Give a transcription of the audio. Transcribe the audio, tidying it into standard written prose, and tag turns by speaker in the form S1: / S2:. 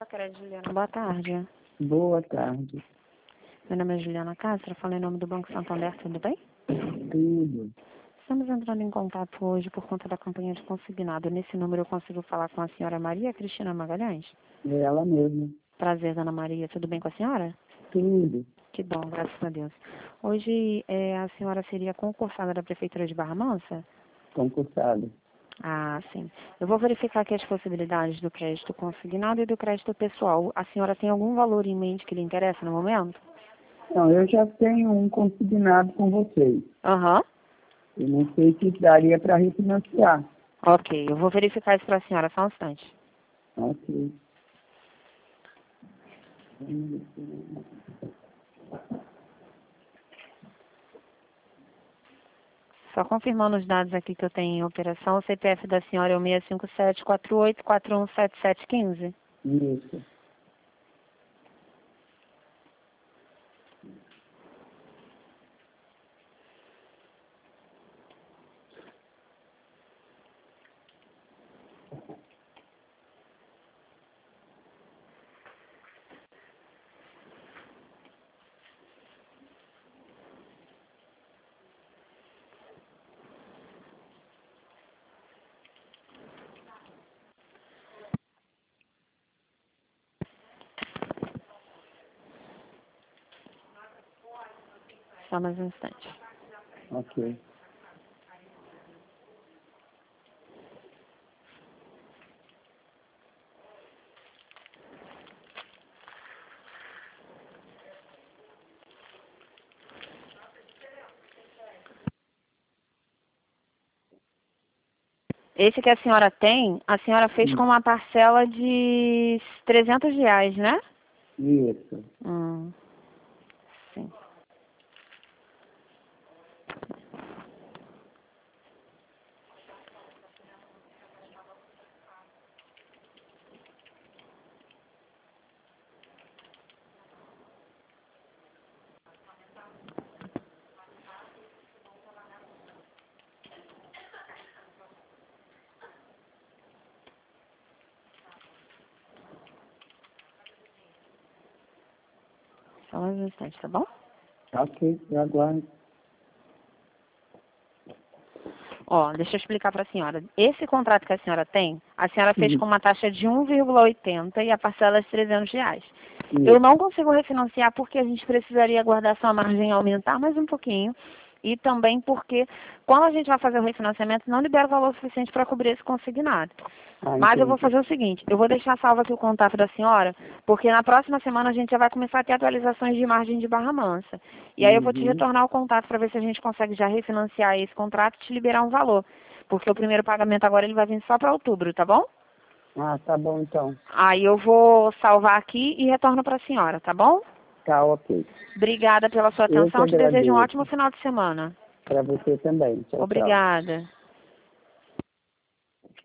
S1: Crédito, Juliana. Boa tarde.
S2: Boa tarde.
S1: Meu nome é Juliana Castro, falo em nome do Banco Santander, tudo bem?
S2: Tudo.
S1: Estamos entrando em contato hoje por conta da campanha de consignado. Nesse número eu consigo falar com a senhora Maria Cristina Magalhães?
S2: É ela mesma.
S1: Prazer, dona Maria. Tudo bem com a senhora?
S2: Tudo.
S1: Que bom, graças a Deus. Hoje a senhora seria concursada da Prefeitura de Barra Mansa?
S2: Concursado.
S1: Ah, sim. Eu vou verificar aqui as possibilidades do crédito consignado e do crédito pessoal. A senhora tem algum valor em mente que lhe interessa no momento?
S2: Não, eu já tenho um consignado com vocês.
S1: Aham.
S2: Eu não sei se daria para refinanciar.
S1: Ok, eu vou verificar isso para a senhora, só um instante.
S2: Ok.
S1: Só confirmando os dados aqui que eu tenho em operação, o CPF da senhora é o 65748417715.
S2: Isso.
S1: Só mais um instante.
S2: Ok.
S1: Esse que a senhora tem, a senhora fez com uma parcela de R$ 300, né?
S2: Isso.
S1: Sim. Só mais um instante, tá bom?
S2: Ok, eu aguardo.
S1: Ó, deixa eu explicar para a senhora. Esse contrato que a senhora tem, a senhora fez
S2: Sim.
S1: com uma taxa de 1,80 e a parcela é de R$ 300.
S2: Isso.
S1: Eu não consigo refinanciar porque a gente precisaria guardar sua margem e aumentar mais um pouquinho. E também porque, quando a gente vai fazer o refinanciamento, não libera o valor suficiente para cobrir esse consignado. Mas eu vou
S2: Entendi.
S1: fazer o seguinte, eu vou deixar salvo aqui o contato da senhora, porque na próxima semana a gente já vai começar a ter atualizações de margem de Barra Mansa. E aí eu vou te
S2: Uhum.
S1: retornar o contato para ver se a gente consegue já refinanciar esse contrato e te liberar um valor. Porque o primeiro pagamento agora ele vai vir só para outubro, tá bom?
S2: Ah, tá bom então.
S1: Aí eu vou salvar aqui e retorno para a senhora, tá bom?
S2: Tá ok.
S1: Obrigada pela sua
S2: Eu que
S1: atenção, te desejo um
S2: agradeço.
S1: ótimo final de semana.
S2: Para você também. Tchau, tchau.
S1: Obrigada.